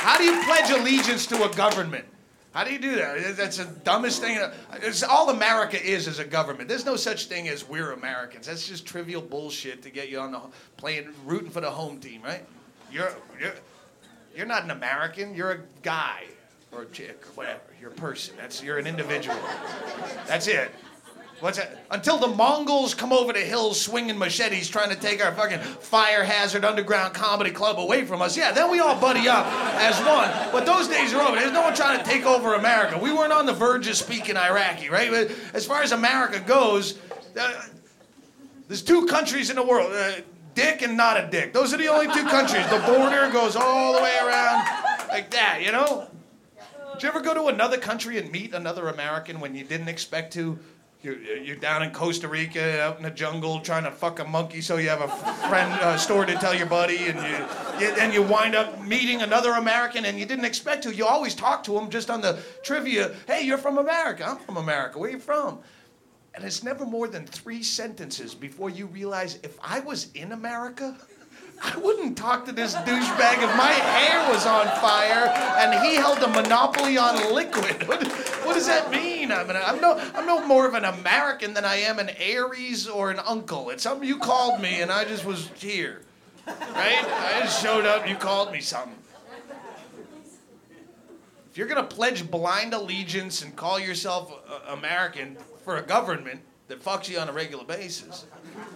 How do you pledge allegiance to a government? How do you do that? That's the dumbest thing. It's all America is a government. There's no such thing as we're Americans. That's just trivial bullshit to get you on the rooting for the home team, right? You're not an American. You're a guy or a chick or whatever. You're a person. You're an individual. That's it. What's that? Until the Mongols come over the hills swinging machetes trying to take our fucking fire hazard underground comedy club away from us, yeah, then we all buddy up as one. But those days are over. There's no one trying to take over America. We weren't on the verge of speaking Iraqi, right? But as far as America goes, there's two countries in the world, dick and not a dick. Those are the only two countries. The border goes all the way around like that, you know? Did you ever go to another country and meet another American when you didn't expect to? You're down in Costa Rica, out in the jungle, trying to fuck a monkey so you have a friend story to tell your buddy, and you wind up meeting another American and you didn't expect to. You always talk to them just on the trivia. Hey, you're from America. I'm from America. Where are you from? And it's never more than 3 sentences before you realize if I was in America, I wouldn't talk to this douchebag if my hair was on fire and he held a monopoly on liquid. What does that mean? I'm no more of an American than I am an Aries or an uncle. It's something you called me and I just was here, right? I just showed up and you called me something. If you're gonna pledge blind allegiance and call yourself American for a government that fucks you on a regular basis,